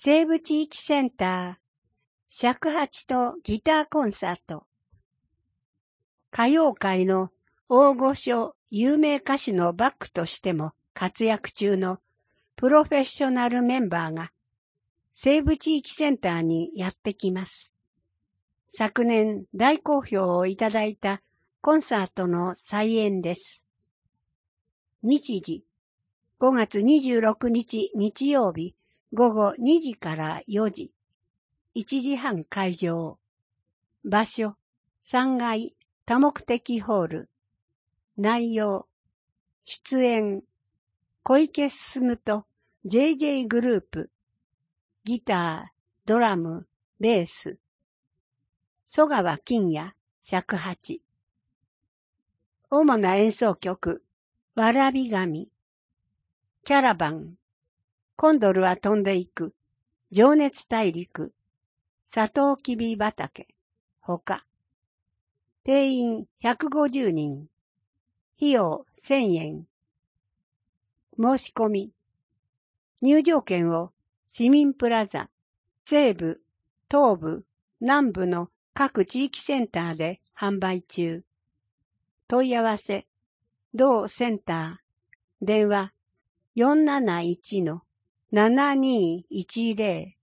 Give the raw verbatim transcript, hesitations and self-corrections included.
西部地域センター、尺八とギターコンサート。歌謡界の大御所有名歌手のバックとしても活躍中のプロフェッショナルメンバーが西部地域センターにやってきます。昨年大好評をいただいたコンサートの再演です。日時、ごがつにじゅうろくにち日曜日ごごにじからよじ、いちじはん会場。場所、さんがい多目的ホール。内容、出演、小池進と ジェイジェイ グループ。ギター、ドラム、ベース。曽川金也、尺八。主な演奏曲、わらび神。キャラバン。コンドルは飛んでいく。情熱大陸。サトウキビ畑。ほか。定員ひゃくごじゅうにん。費用せんえん。申し込み。入場券を市民プラザ、西部、東部、南部の各地域センターで販売中。問い合わせ、同センター、電話 よんなないちのななにいちぜろ